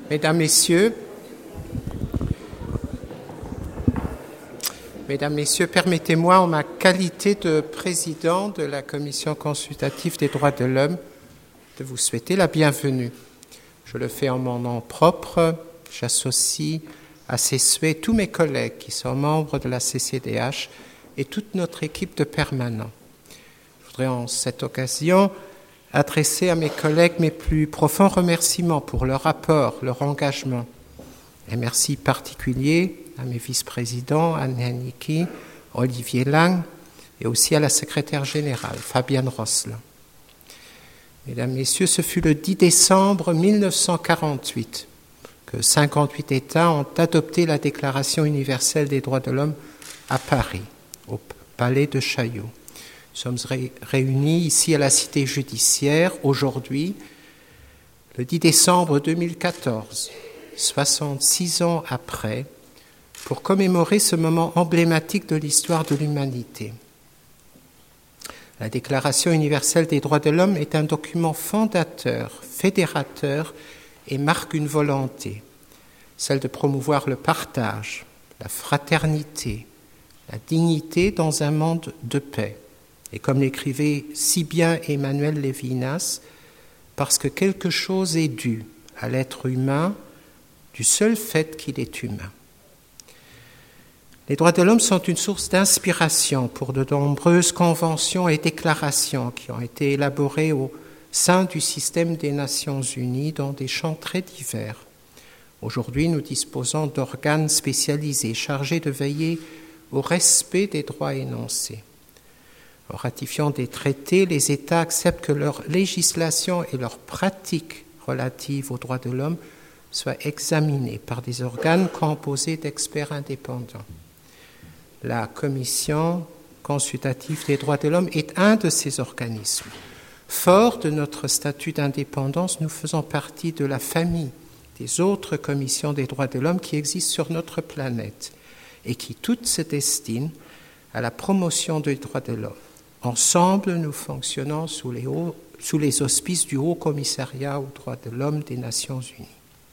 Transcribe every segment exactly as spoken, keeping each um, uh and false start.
Mesdames, Messieurs, Mesdames, Messieurs, permettez-moi, en ma qualité de président de la Commission consultative des droits de l'homme, de vous souhaiter la bienvenue. Je le fais en mon nom propre. J'associe à ces souhaits tous mes collègues qui sont membres de la C C D H et toute notre équipe de permanents. Je voudrais en cette occasion adresser à mes collègues mes plus profonds remerciements pour leur apport, leur engagement. Un merci particulier à mes vice-présidents, Anne Hennicke, Olivier Lang, et aussi à la secrétaire générale, Fabienne Rosselin. Mesdames, Messieurs, ce fut le dix décembre mille neuf cent quarante-huit que cinquante-huit États ont adopté la Déclaration universelle des droits de l'homme à Paris, au palais de Chaillot. Nous sommes ré- réunis ici à la cité judiciaire aujourd'hui, le dix décembre deux mille quatorze, soixante-six ans après, pour commémorer ce moment emblématique de l'histoire de l'humanité. La Déclaration universelle des droits de l'homme est un document fondateur, fédérateur et marque une volonté, celle de promouvoir le partage, la fraternité, la dignité dans un monde de paix. Et comme l'écrivait si bien Emmanuel Levinas, parce que quelque chose est dû à l'être humain du seul fait qu'il est humain. Les droits de l'homme sont une source d'inspiration pour de nombreuses conventions et déclarations qui ont été élaborées au sein du système des Nations Unies dans des champs très divers. Aujourd'hui, nous disposons d'organes spécialisés chargés de veiller au respect des droits énoncés. En ratifiant des traités, les États acceptent que leur législation et leurs pratiques relatives aux droits de l'homme soient examinées par des organes composés d'experts indépendants. La Commission consultative des droits de l'homme est un de ces organismes. Fort de notre statut d'indépendance, nous faisons partie de la famille des autres commissions des droits de l'homme qui existent sur notre planète et qui toutes se destinent à la promotion des droits de l'homme. Ensemble, nous fonctionnons sous les, hauts, sous les auspices du Haut Commissariat aux droits de l'homme des Nations Unies.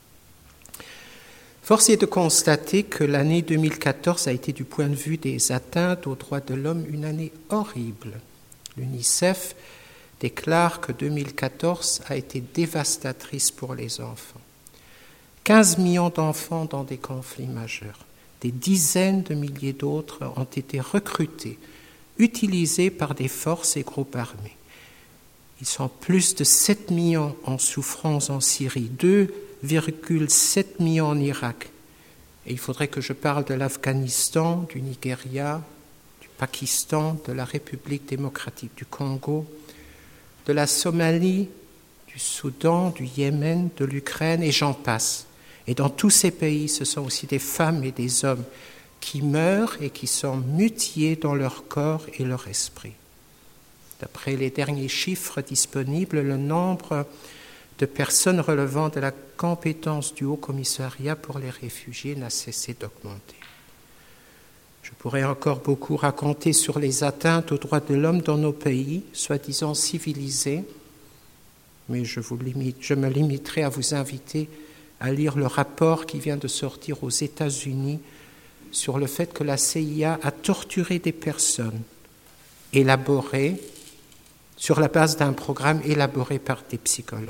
Force est de constater que l'année deux mille quatorze a été, du point de vue des atteintes aux droits de l'homme, une année horrible. L'UNICEF déclare que deux mille quatorze a été dévastatrice pour les enfants. quinze millions d'enfants dans des conflits majeurs. Des dizaines de milliers d'autres ont été recrutés, utilisés par des forces et groupes armés. Ils sont plus de sept millions en souffrance en Syrie, deux virgule sept millions en Irak. Et il faudrait que je parle de l'Afghanistan, du Nigeria, du Pakistan, de la République démocratique du Congo, de la Somalie, du Soudan, du Yémen, de l'Ukraine, et j'en passe. Et dans tous ces pays, ce sont aussi des femmes et des hommes qui meurent et qui sont mutilés dans leur corps et leur esprit. D'après les derniers chiffres disponibles, le nombre de personnes relevant de la compétence du Haut Commissariat pour les réfugiés n'a cessé d'augmenter. Je pourrais encore beaucoup raconter sur les atteintes aux droits de l'homme dans nos pays, soi-disant civilisés, mais je, vous limite, je me limiterai à vous inviter à lire le rapport qui vient de sortir aux États-Unis sur le fait que la C I A a torturé des personnes élaborées sur la base d'un programme élaboré par des psychologues.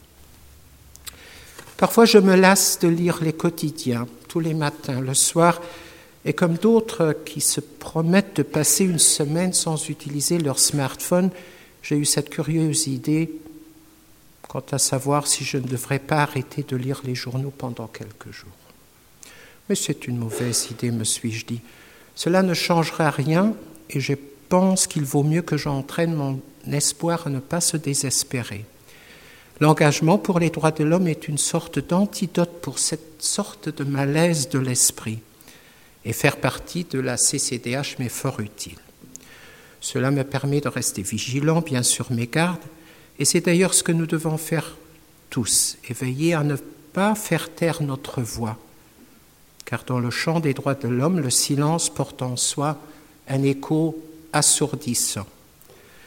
Parfois, je me lasse de lire les quotidiens, tous les matins, le soir, et comme d'autres qui se promettent de passer une semaine sans utiliser leur smartphone, j'ai eu cette curieuse idée quant à savoir si je ne devrais pas arrêter de lire les journaux pendant quelques jours. Mais c'est une mauvaise idée, me suis-je dit. Cela ne changera rien et je pense qu'il vaut mieux que j'entraîne mon espoir à ne pas se désespérer. L'engagement pour les droits de l'homme est une sorte d'antidote pour cette sorte de malaise de l'esprit. Et faire partie de la C C D H m'est fort utile. Cela me permet de rester vigilant, bien sur mes gardes, et c'est d'ailleurs ce que nous devons faire tous, et veiller à ne pas faire taire notre voix. Car dans le champ des droits de l'homme, le silence porte en soi un écho assourdissant.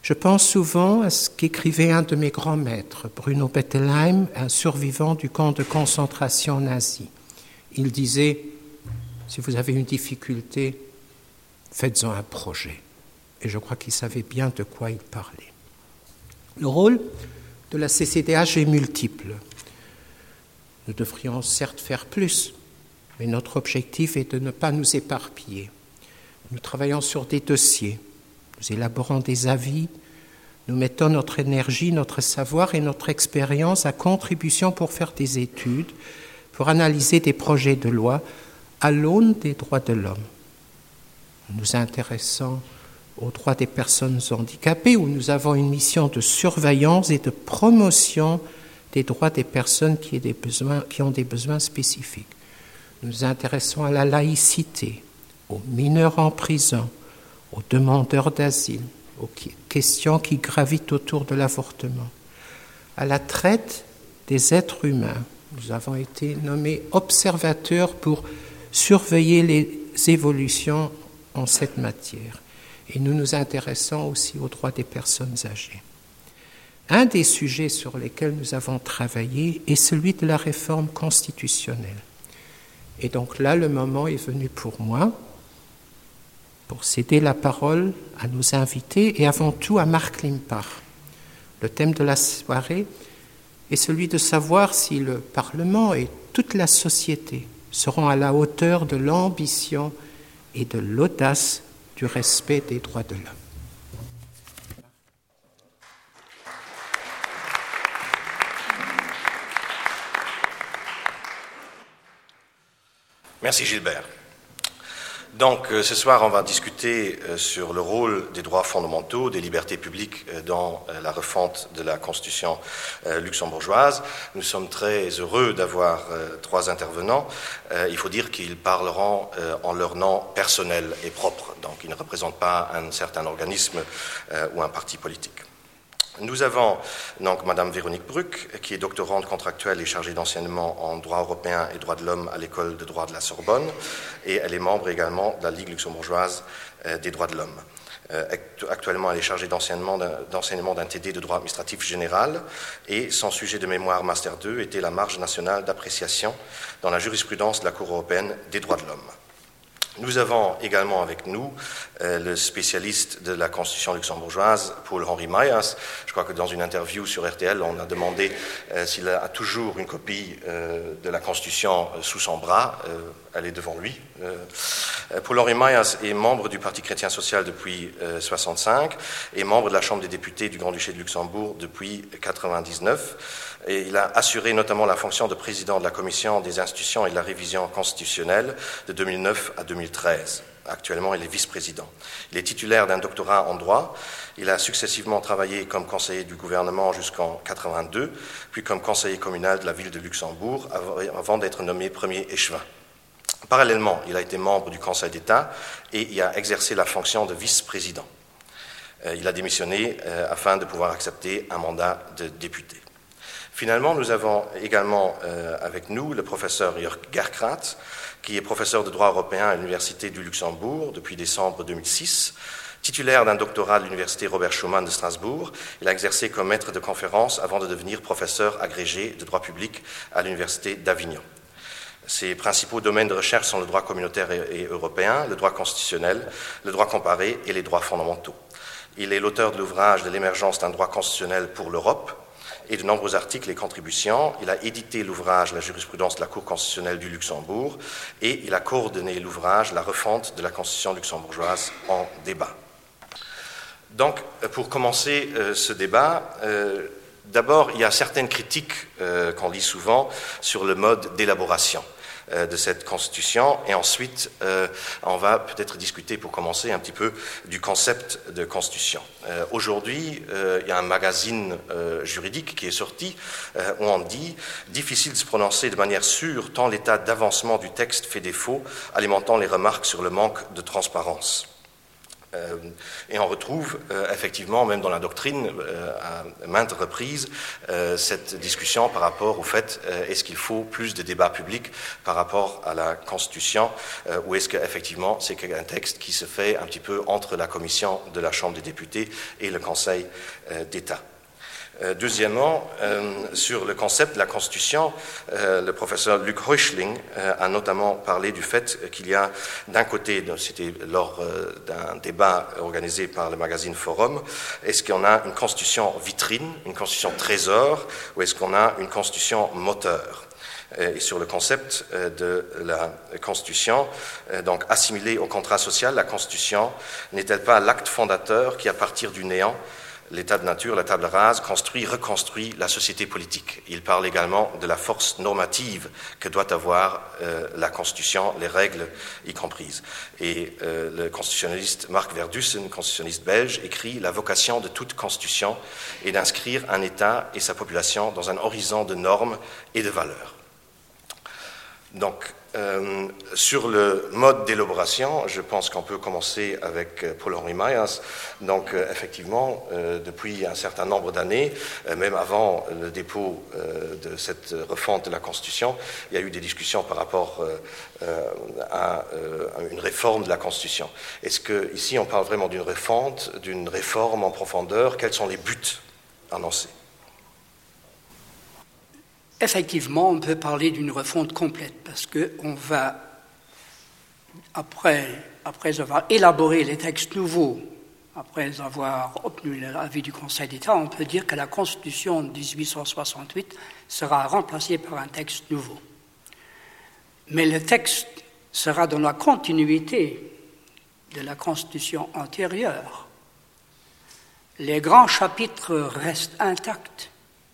Je pense souvent à ce qu'écrivait un de mes grands maîtres, Bruno Bettelheim, un survivant du camp de concentration nazi. Il disait, si vous avez une difficulté, faites-en un projet. Et je crois qu'il savait bien de quoi il parlait. Le rôle de la C C D H est multiple. Nous devrions certes faire plus, mais notre objectif est de ne pas nous éparpiller. Nous travaillons sur des dossiers, nous élaborons des avis, nous mettons notre énergie, notre savoir et notre expérience à contribution pour faire des études, pour analyser des projets de loi à l'aune des droits de l'homme. Nous nous intéressons aux droits des personnes handicapées, où nous avons une mission de surveillance et de promotion des droits des personnes qui, des besoins, qui ont des besoins spécifiques. Nous nous intéressons à la laïcité, aux mineurs en prison, aux demandeurs d'asile, aux questions qui gravitent autour de l'avortement, à la traite des êtres humains. Nous avons été nommés observateurs pour surveiller les évolutions en cette matière. Et nous nous intéressons aussi aux droits des personnes âgées. Un des sujets sur lesquels nous avons travaillé est celui de la réforme constitutionnelle. Et donc là, le moment est venu pour moi pour céder la parole à nos invités et avant tout à Marc Limpach. Le thème de la soirée est celui de savoir si le Parlement et toute la société seront à la hauteur de l'ambition et de l'audace du respect des droits de l'homme. Merci Gilbert. Donc euh, ce soir, on va discuter euh, sur le rôle des droits fondamentaux, des libertés publiques euh, dans euh, la refonte de la Constitution euh, luxembourgeoise. Nous sommes très heureux d'avoir euh, trois intervenants. Euh, il faut dire qu'ils parleront euh, en leur nom personnel et propre, donc ils ne représentent pas un certain organisme euh, ou un parti politique. Nous avons donc Madame Véronique Bruck, qui est doctorante contractuelle et chargée d'enseignement en droit européen et droit de l'homme à l'école de droit de la Sorbonne, et elle est membre également de la Ligue luxembourgeoise des droits de l'homme. Actuellement, elle est chargée d'enseignement d'un T D de droit administratif général, et son sujet de mémoire Master deux était la marge nationale d'appréciation dans la jurisprudence de la Cour européenne des droits de l'homme. Nous avons également avec nous euh, le spécialiste de la Constitution luxembourgeoise, Paul-Henri Mayas. Je crois que dans une interview sur R T L, on a demandé euh, s'il a toujours une copie euh, de la Constitution euh, sous son bras. Euh, elle est devant lui. Euh, Paul-Henri Mayas est membre du Parti chrétien social depuis mille neuf cent soixante-cinq et membre de la Chambre des députés du Grand-Duché de Luxembourg depuis mille neuf cent quatre-vingt-dix-neuf. Et il a assuré notamment la fonction de président de la Commission des institutions et de la révision constitutionnelle de deux mille neuf à deux mille treize. Actuellement, il est vice-président. Il est titulaire d'un doctorat en droit. Il a successivement travaillé comme conseiller du gouvernement jusqu'en mille neuf cent quatre-vingt-deux, puis comme conseiller communal de la ville de Luxembourg, avant d'être nommé premier échevin. Parallèlement, il a été membre du Conseil d'État et il a exercé la fonction de vice-président. Il a démissionné afin de pouvoir accepter un mandat de député. Finalement, nous avons également euh, avec nous le professeur Jörg Gerkrat, qui est professeur de droit européen à l'Université du Luxembourg depuis décembre deux mille six, titulaire d'un doctorat de l'Université Robert Schuman de Strasbourg. Il a exercé comme maître de conférence avant de devenir professeur agrégé de droit public à l'Université d'Avignon. Ses principaux domaines de recherche sont le droit communautaire et, et européen, le droit constitutionnel, le droit comparé et les droits fondamentaux. Il est l'auteur de l'ouvrage de l'émergence d'un droit constitutionnel pour l'Europe, et de nombreux articles et contributions. Il a édité l'ouvrage « La jurisprudence de la Cour constitutionnelle du Luxembourg » et il a coordonné l'ouvrage « La refonte de la Constitution luxembourgeoise en débat ». Donc, pour commencer euh, ce débat, euh, d'abord, il y a certaines critiques euh, qu'on lit souvent sur le mode d'élaboration de cette Constitution, et ensuite euh, on va peut-être discuter pour commencer un petit peu du concept de Constitution. Euh, aujourd'hui, euh, il y a un magazine euh, juridique qui est sorti euh, où on dit « Difficile de se prononcer de manière sûre tant l'état d'avancement du texte fait défaut, alimentant les remarques sur le manque de transparence ». Euh, et on retrouve euh, effectivement, même dans la doctrine, euh, à maintes reprises, euh, cette discussion par rapport au fait euh, est-ce qu'il faut plus de débats publics par rapport à la Constitution, euh, ou est-ce qu'effectivement c'est un texte qui se fait un petit peu entre la commission de la Chambre des députés et le Conseil euh, d'État. Euh, deuxièmement, euh, sur le concept de la Constitution, euh, le professeur Luc Heuschling euh, a notamment parlé du fait qu'il y a d'un côté, c'était lors euh, d'un débat organisé par le magazine Forum, est-ce qu'on a une Constitution vitrine, une Constitution trésor, ou est-ce qu'on a une Constitution moteur ? Et sur le concept de la Constitution, donc assimilée au contrat social, la Constitution n'est-elle pas l'acte fondateur qui, à partir du néant, l'état de nature, la table rase, construit, reconstruit la société politique. Il parle également de la force normative que doit avoir euh, la Constitution, les règles y comprises. Et euh, le constitutionnaliste Marc Verdussen, constitutionnaliste belge, écrit « La vocation de toute Constitution est d'inscrire un État et sa population dans un horizon de normes et de valeurs ». Donc, euh, sur le mode d'élaboration, je pense qu'on peut commencer avec Paul-Henri Myers. Donc, euh, effectivement, euh, depuis un certain nombre d'années, euh, même avant le dépôt euh, de cette refonte de la Constitution, il y a eu des discussions par rapport euh, euh, à, euh, à une réforme de la Constitution. Est-ce qu'ici, on parle vraiment d'une refonte, d'une réforme en profondeur? Quels sont les buts annoncés? Effectivement, on peut parler d'une refonte complète parce qu'on va, après, après avoir élaboré les textes nouveaux, après avoir obtenu l'avis du Conseil d'État, on peut dire que la Constitution de dix-huit cent soixante-huit sera remplacée par un texte nouveau. Mais le texte sera dans la continuité de la Constitution antérieure. Les grands chapitres restent intacts.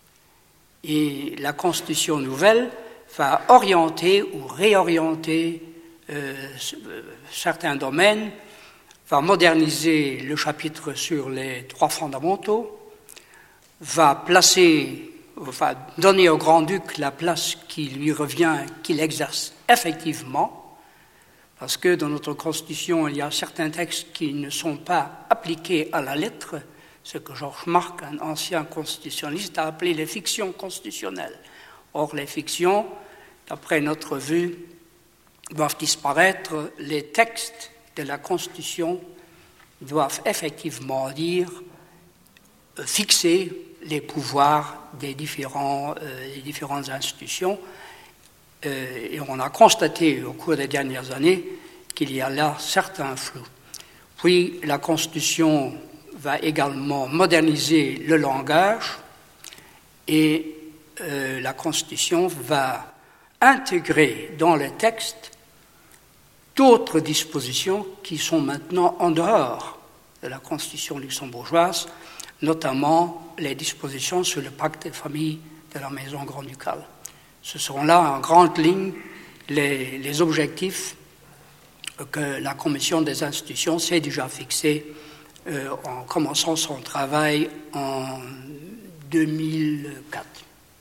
Et la Constitution nouvelle va orienter ou réorienter euh, certains domaines, va moderniser le chapitre sur les droits fondamentaux, va placer, va donner au grand-duc la place qui lui revient, qu'il exerce effectivement, parce que dans notre Constitution, il y a certains textes qui ne sont pas appliqués à la lettre, ce que Georges Marc, un ancien constitutionnaliste, a appelé les fictions constitutionnelles. Or, les fictions, d'après notre vue, doivent disparaître. Les textes de la Constitution doivent effectivement dire, euh, fixer les pouvoirs des, différents, euh, des différentes institutions. Euh, et on a constaté au cours des dernières années qu'il y a là certains flous. Puis, la Constitution va également moderniser le langage et euh, la Constitution va intégrer dans le texte d'autres dispositions qui sont maintenant en dehors de la Constitution luxembourgeoise, notamment les dispositions sur le pacte de famille de la maison grand-ducale. Ce seront là, en grande ligne, les, les objectifs que la Commission des institutions s'est déjà fixés Euh, en commençant son travail en deux mille quatre.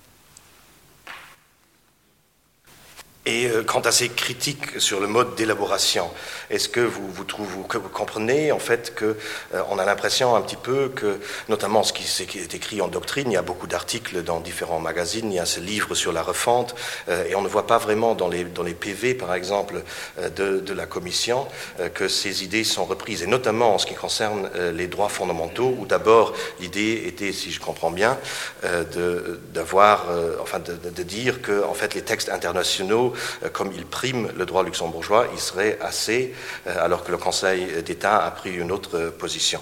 Et euh, quant à ces critiques sur le mode d'élaboration, est-ce que vous, vous, trouvez, que vous comprenez en fait qu'on euh, a l'impression un petit peu que, notamment ce qui, ce qui est écrit en doctrine, il y a beaucoup d'articles dans différents magazines, il y a ce livre sur la refonte, euh, et on ne voit pas vraiment dans les, dans les P V, par exemple, euh, de, de la Commission, euh, que ces idées sont reprises, et notamment en ce qui concerne euh, les droits fondamentaux, où d'abord l'idée était, si je comprends bien, euh, de, d'avoir, euh, enfin de, de, de dire que en fait les textes internationaux, comme il prime le droit luxembourgeois, il serait assez, alors que le Conseil d'État a pris une autre position.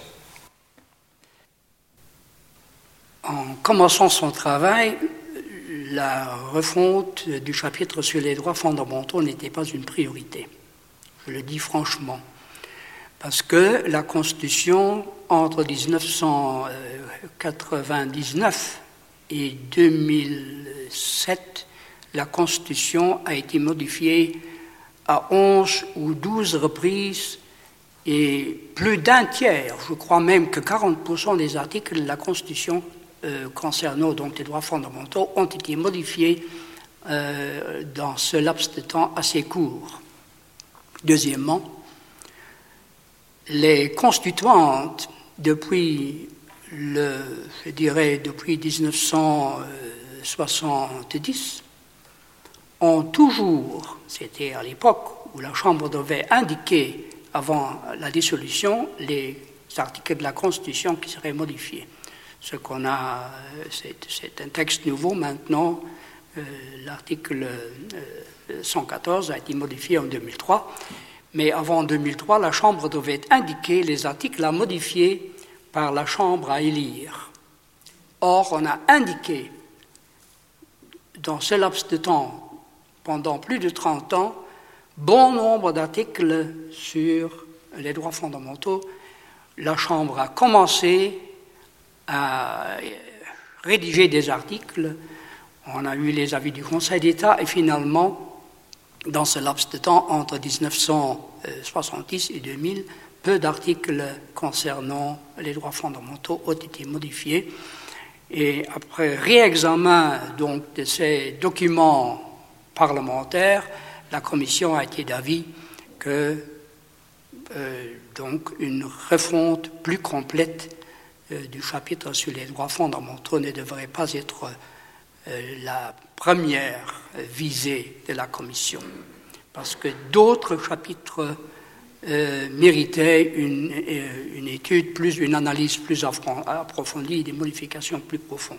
En commençant son travail, la refonte du chapitre sur les droits fondamentaux n'était pas une priorité. Je le dis franchement. Parce que la Constitution, entre dix-neuf cent quatre-vingt-dix-neuf et deux mille sept, la Constitution a été modifiée à onze ou douze reprises et plus d'un tiers, je crois même que quarante pour cent des articles de la Constitution euh, concernant donc les droits fondamentaux ont été modifiés euh, dans ce laps de temps assez court. Deuxièmement, les constituantes, depuis, le, je dirais, depuis dix-neuf cent soixante-dix, ont toujours, c'était à l'époque où la Chambre devait indiquer, avant la dissolution, les articles de la Constitution qui seraient modifiés. Ce qu'on a, c'est, c'est un texte nouveau maintenant, euh, l'article euh, cent quatorze a été modifié en deux mille trois, mais avant deux mille trois, la Chambre devait indiquer les articles à modifier par la Chambre à élire. Or, on a indiqué, dans ce laps de temps, pendant plus de trente ans, bon nombre d'articles sur les droits fondamentaux. La Chambre a commencé à rédiger des articles, on a eu les avis du Conseil d'État, et finalement, dans ce laps de temps, entre dix-neuf cent soixante-dix et deux mille, peu d'articles concernant les droits fondamentaux ont été modifiés. Et après réexamen donc, de ces documents parlementaires, la Commission a été d'avis que euh, donc une refonte plus complète euh, du chapitre sur les droits fondamentaux ne devrait pas être euh, la première visée de la Commission, parce que d'autres chapitres euh, méritaient une, une étude, plus une analyse plus approfondie, des modifications plus profondes.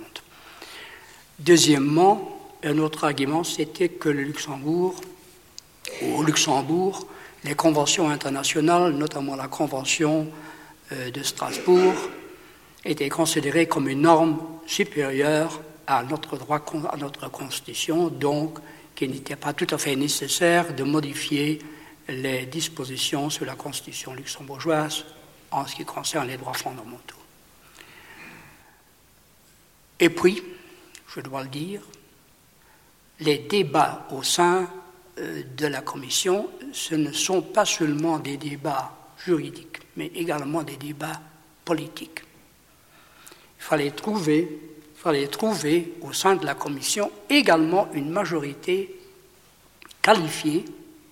Deuxièmement, un autre argument, c'était que le Luxembourg, au Luxembourg, les conventions internationales, notamment la Convention euh, de Strasbourg, étaient considérées comme une norme supérieure à notre droit, à notre Constitution, donc qu'il n'était pas tout à fait nécessaire de modifier les dispositions sur la Constitution luxembourgeoise en ce qui concerne les droits fondamentaux. Et puis, je dois le dire, les débats au sein de la Commission, ce ne sont pas seulement des débats juridiques, mais également des débats politiques. Il fallait trouver Il fallait trouver au sein de la Commission également une majorité qualifiée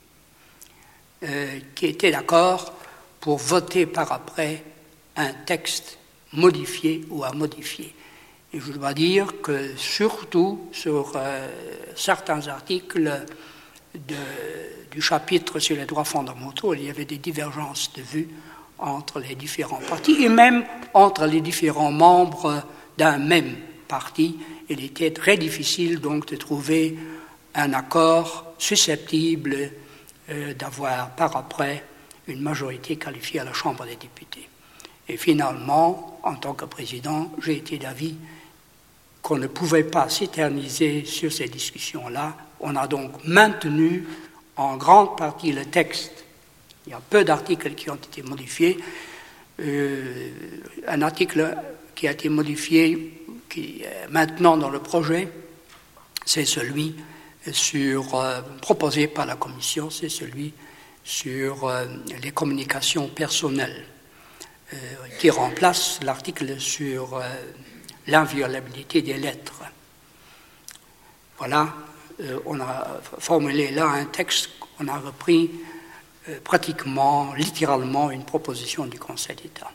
euh, qui était d'accord pour voter par après un texte modifié ou à modifier. Et je dois dire que surtout sur euh, certains articles de, du chapitre sur les droits fondamentaux, il y avait des divergences de vues entre les différents partis et même entre les différents membres d'un même parti. Il était très difficile donc de trouver un accord susceptible euh, d'avoir par après une majorité qualifiée à la Chambre des députés. Et finalement, en tant que président, j'ai été d'avis qu'on ne pouvait pas s'éterniser sur ces discussions-là. On a donc maintenu en grande partie le texte. Il y a peu d'articles qui ont été modifiés. Euh, un article qui a été modifié qui est maintenant dans le projet, c'est celui sur, euh, proposé par la Commission, c'est celui sur euh, les communications personnelles, euh, qui remplace l'article sur euh, l'inviolabilité des lettres. Voilà, euh, on a formulé là un texte, on a repris euh, pratiquement, littéralement, une proposition du Conseil d'État.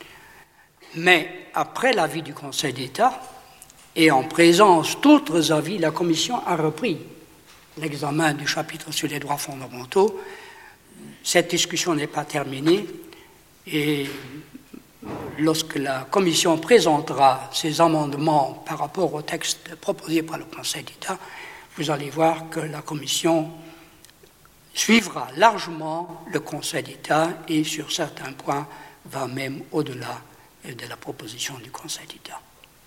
Mais après l'avis du Conseil d'État, et en présence d'autres avis, la Commission a repris l'examen du chapitre sur les droits fondamentaux. Cette discussion n'est pas terminée, et lorsque la Commission présentera ses amendements par rapport au texte proposé par le Conseil d'État, vous allez voir que la Commission suivra largement le Conseil d'État et sur certains points va même au-delà de la proposition du Conseil d'État.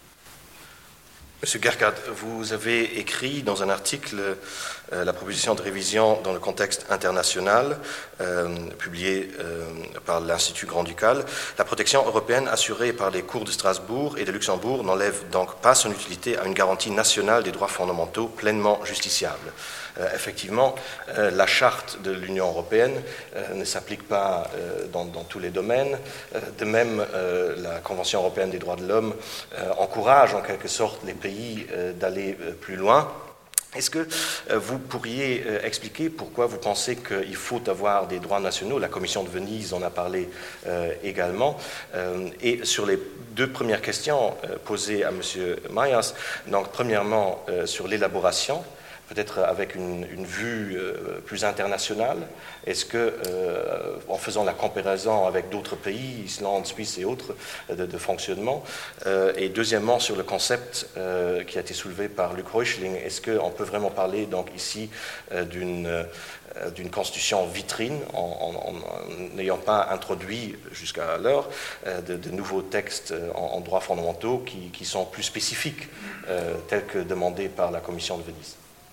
Monsieur Gerkard, vous avez écrit dans un article euh, la proposition de révision dans le contexte international, euh, publié euh, par l'Institut Grand-Ducal. La protection européenne assurée par les cours de Strasbourg et de Luxembourg n'enlève donc pas son utilité à une garantie nationale des droits fondamentaux pleinement justiciable. Euh, effectivement, euh, la charte de l'Union européenne euh, ne s'applique pas euh, dans, dans tous les domaines. Euh, de même, euh, la Convention européenne des droits de l'homme euh, encourage en quelque sorte les pays euh, d'aller euh, plus loin. Est-ce que euh, vous pourriez euh, expliquer pourquoi vous pensez qu'il faut avoir des droits nationaux? La Commission de Venise en a parlé euh, également. Euh, et sur les deux premières questions euh, posées à M. Myers, donc premièrement euh, sur l'élaboration, peut-être avec une, une vue euh, plus internationale. Est-ce que, euh, en faisant la comparaison avec d'autres pays, Islande, Suisse et autres, de, de fonctionnement, euh, et deuxièmement, sur le concept euh, qui a été soulevé par Luc Reuschling, est-ce qu'on peut vraiment parler donc ici euh, d'une euh, d'une constitution vitrine, en n'ayant pas introduit jusqu'à l'heure euh, de, de nouveaux textes en, en droits fondamentaux qui, qui sont plus spécifiques, euh, tels que demandés par la Commission de Venise?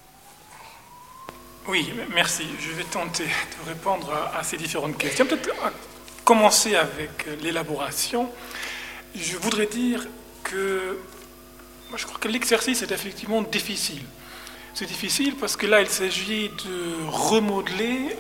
Oui, merci. Je vais tenter de répondre à, à ces différentes questions. Peut-être commencer avec l'élaboration. Je voudrais dire que moi, je crois que l'exercice est effectivement difficile. C'est difficile parce que là, il s'agit de remodeler,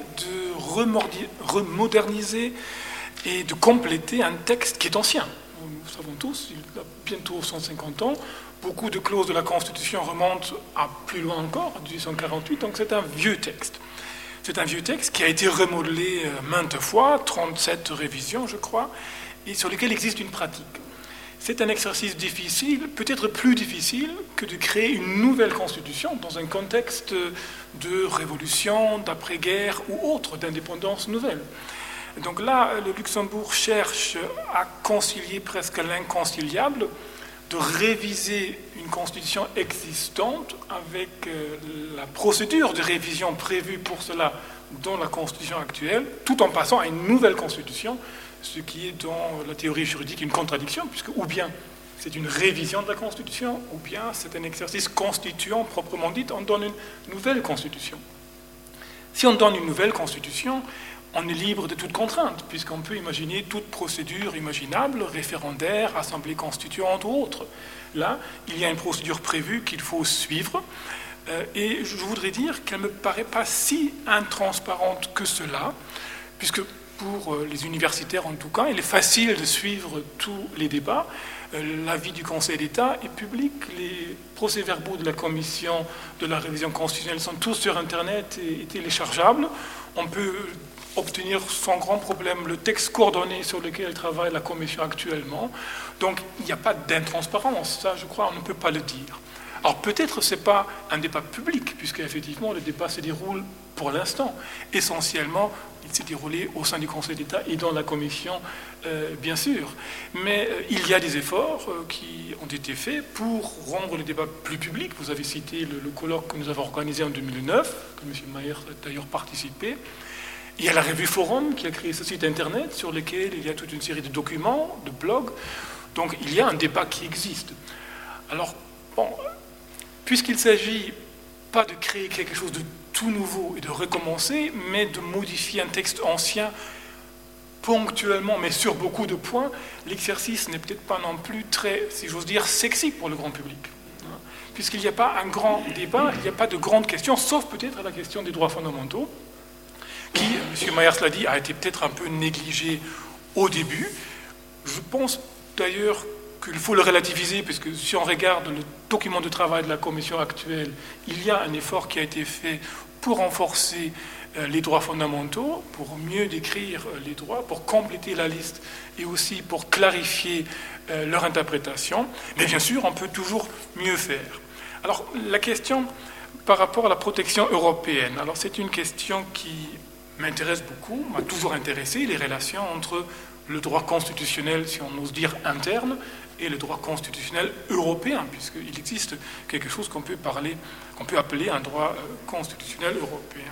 de remoderniser et de compléter un texte qui est ancien. Nous savons tous, il a bientôt cent cinquante ans. Beaucoup de clauses de la Constitution remontent à plus loin encore, dix-huit cent quarante-huit, donc c'est un vieux texte. C'est un vieux texte qui a été remodelé maintes fois, trente-sept révisions, je crois, et sur lequel existe une pratique. C'est un exercice difficile, peut-être plus difficile que de créer une nouvelle Constitution dans un contexte de révolution, d'après-guerre ou autre, d'indépendance nouvelle. Donc là, le Luxembourg cherche à concilier presque l'inconciliable, de réviser une constitution existante avec la procédure de révision prévue pour cela dans la constitution actuelle, tout en passant à une nouvelle constitution, ce qui est dans la théorie juridique une contradiction, puisque ou bien c'est une révision de la constitution, ou bien c'est un exercice constituant proprement dit, on donne une nouvelle constitution. Si on donne une nouvelle constitution, on est libre de toute contrainte, puisqu'on peut imaginer toute procédure imaginable, référendaire, assemblée constituante ou autre. Là, il y a une procédure prévue qu'il faut suivre, euh, et je voudrais dire qu'elle ne me paraît pas si intransparente que cela, puisque pour les universitaires en tout cas, il est facile de suivre tous les débats. Euh, l'avis du Conseil d'État est public, les procès-verbaux de la Commission de la révision constitutionnelle sont tous sur Internet et, et téléchargeables. On peut obtenir sans grand problème le texte coordonné sur lequel travaille la Commission actuellement. Donc il n'y a pas d'intransparence, ça je crois on ne peut pas le dire. Alors peut-être ce n'est pas un débat public, puisque effectivement le débat se déroule pour l'instant. Essentiellement, il s'est déroulé au sein du Conseil d'État et dans la Commission, euh, bien sûr. Mais euh, il y a des efforts euh, qui ont été faits pour rendre le débat plus public. Vous avez cité le, le colloque que nous avons organisé en deux mille neuf, que M. Mayer a d'ailleurs participé. Il y a la revue Forum qui a créé ce site internet sur lequel il y a toute une série de documents, de blogs. Donc il y a un débat qui existe. Alors, bon, puisqu'il ne s'agit pas de créer quelque chose de tout nouveau et de recommencer, mais de modifier un texte ancien ponctuellement, mais sur beaucoup de points, l'exercice n'est peut-être pas non plus très, si j'ose dire, sexy pour le grand public. Puisqu'il n'y a pas un grand débat, il n'y a pas de grandes questions, sauf peut-être la question des droits fondamentaux, qui, M. Myers l'a dit, a été peut-être un peu négligé au début. Je pense d'ailleurs qu'il faut le relativiser, puisque si on regarde le document de travail de la Commission actuelle, il y a un effort qui a été fait pour renforcer les droits fondamentaux, pour mieux décrire les droits, pour compléter la liste et aussi pour clarifier leur interprétation. Mais bien sûr, on peut toujours mieux faire. Alors, la question par rapport à la protection européenne, alors c'est une question qui m'intéresse beaucoup, m'a toujours intéressé, les relations entre le droit constitutionnel, si on ose dire interne, et le droit constitutionnel européen, puisqu'il existe quelque chose qu'on peut parler, qu'on peut appeler un droit constitutionnel européen.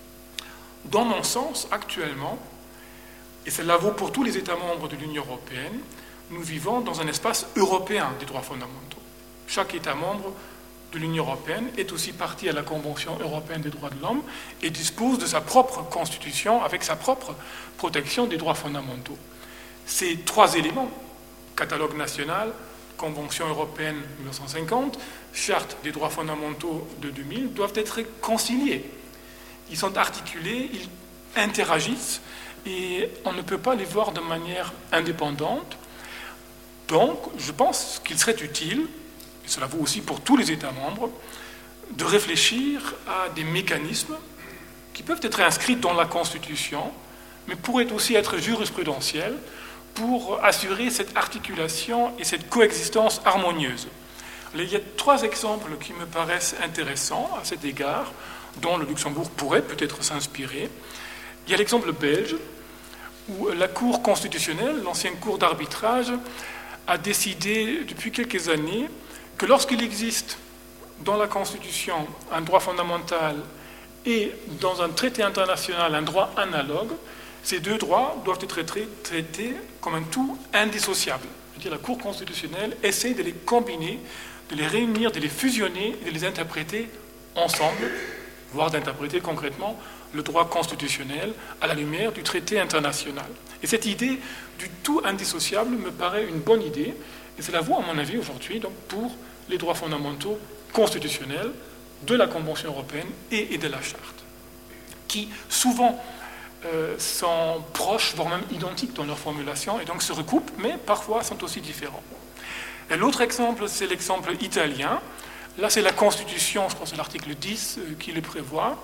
Dans mon sens, actuellement, et cela vaut pour tous les États membres de l'Union européenne, nous vivons dans un espace européen des droits fondamentaux. Chaque État membre de l'Union européenne est aussi partie à la Convention européenne des droits de l'homme et dispose de sa propre constitution avec sa propre protection des droits fondamentaux. Ces trois éléments, catalogue national, Convention européenne de mille neuf cent cinquante, Charte des droits fondamentaux de deux mille, doivent être conciliés. Ils sont articulés, ils interagissent et on ne peut pas les voir de manière indépendante. Donc, je pense qu'il serait utile, et cela vaut aussi pour tous les États membres, de réfléchir à des mécanismes qui peuvent être inscrits dans la Constitution, mais pourraient aussi être jurisprudentiels pour assurer cette articulation et cette coexistence harmonieuse. Il y a trois exemples qui me paraissent intéressants à cet égard, dont le Luxembourg pourrait peut-être s'inspirer. Il y a l'exemple belge, où la Cour constitutionnelle, l'ancienne Cour d'arbitrage, a décidé depuis quelques années que lorsqu'il existe dans la Constitution un droit fondamental et dans un traité international un droit analogue, ces deux droits doivent être traités comme un tout indissociable. C'est-à-dire la Cour constitutionnelle essaie de les combiner, de les réunir, de les fusionner et de les interpréter ensemble, voire d'interpréter concrètement le droit constitutionnel à la lumière du traité international. Et cette idée du tout indissociable me paraît une bonne idée, et c'est la voie, à mon avis, aujourd'hui, donc, pour les droits fondamentaux constitutionnels de la Convention européenne et, et de la Charte, qui souvent euh, sont proches, voire même identiques dans leur formulation, et donc se recoupent, mais parfois sont aussi différents. Et l'autre exemple, c'est l'exemple italien. Là, c'est la Constitution, je crois que c'est l'article dix euh, qui le prévoit,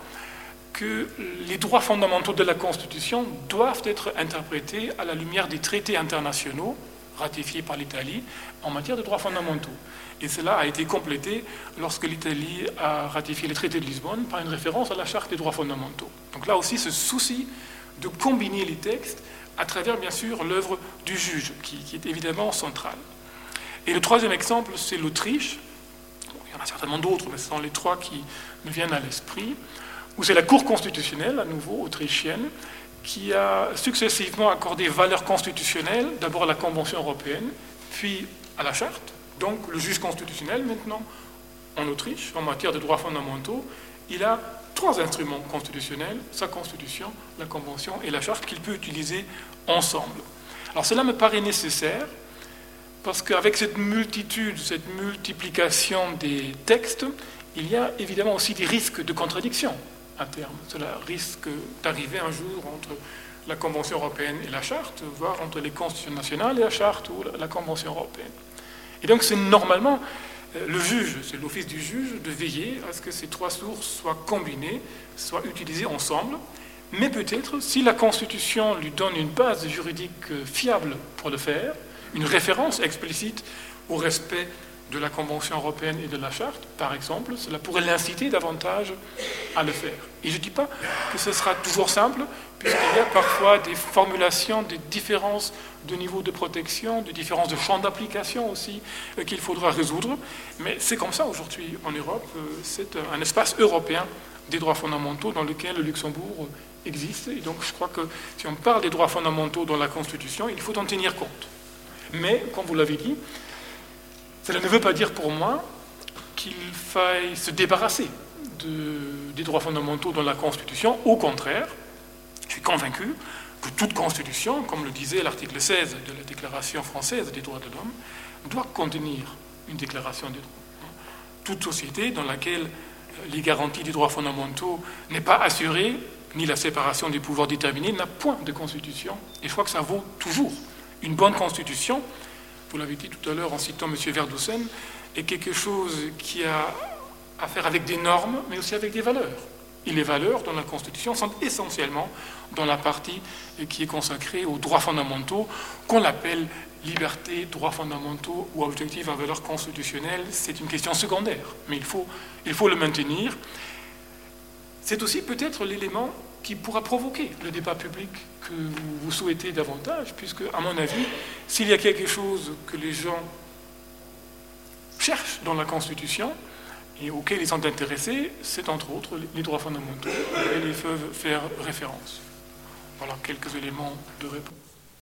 que les droits fondamentaux de la Constitution doivent être interprétés à la lumière des traités internationaux ratifiés par l'Italie en matière de droits fondamentaux. Et cela a été complété lorsque l'Italie a ratifié le traité de Lisbonne par une référence à la Charte des droits fondamentaux. Donc là aussi, ce souci de combiner les textes à travers, bien sûr, l'œuvre du juge, qui, qui est évidemment centrale. Et le troisième exemple, c'est l'Autriche. Bon, il y en a certainement d'autres, mais ce sont les trois qui me viennent à l'esprit, où c'est la Cour constitutionnelle, à nouveau autrichienne, qui a successivement accordé valeur constitutionnelle, d'abord à la Convention européenne, puis à la Charte. Donc le juge constitutionnel, maintenant, en Autriche, en matière de droits fondamentaux, il a trois instruments constitutionnels, sa Constitution, la Convention et la Charte, qu'il peut utiliser ensemble. Alors cela me paraît nécessaire, parce qu'avec cette multitude, cette multiplication des textes, il y a évidemment aussi des risques de contradiction à terme. Cela risque d'arriver un jour entre la Convention européenne et la Charte, voire entre les constitutions nationales et la Charte ou la Convention européenne. Et donc c'est normalement le juge, c'est l'office du juge de veiller à ce que ces trois sources soient combinées, soient utilisées ensemble, mais peut-être si la Constitution lui donne une base juridique fiable pour le faire, une référence explicite au respect de la Convention européenne et de la Charte, par exemple, cela pourrait l'inciter davantage à le faire. Et je ne dis pas que ce sera toujours simple, puisqu'il y a parfois des formulations, des différences de niveau de protection, des différences de champ d'application aussi, euh, qu'il faudra résoudre. Mais c'est comme ça aujourd'hui en Europe. Euh, c'est un espace européen des droits fondamentaux dans lequel le Luxembourg existe. Et donc je crois que si on parle des droits fondamentaux dans la Constitution, il faut en tenir compte. Mais, comme vous l'avez dit, cela ne veut pas dire pour moi qu'il faille se débarrasser de, des droits fondamentaux dans la Constitution. Au contraire, je suis convaincu que toute Constitution, comme le disait l'article seize de la Déclaration française des droits de l'homme, doit contenir une déclaration des droits. Toute société dans laquelle les garanties des droits fondamentaux n'est pas assurée, ni la séparation des pouvoirs déterminée, n'a point de Constitution. Et je crois que ça vaut toujours. Une bonne Constitution, vous l'avez dit tout à l'heure en citant M. Verdoussen, est quelque chose qui a à faire avec des normes, mais aussi avec des valeurs. Et les valeurs dans la Constitution sont essentiellement dans la partie qui est consacrée aux droits fondamentaux, qu'on appelle liberté, droits fondamentaux ou objectifs à valeur constitutionnelle. C'est une question secondaire, mais il faut, il faut le maintenir. C'est aussi peut-être l'élément qui pourra provoquer le débat public que vous souhaitez davantage, puisque, à mon avis, s'il y a quelque chose que les gens cherchent dans la Constitution et auquel ils sont intéressés, c'est entre autres les droits fondamentaux, et ils peuvent faire référence. Voilà quelques éléments de réponse.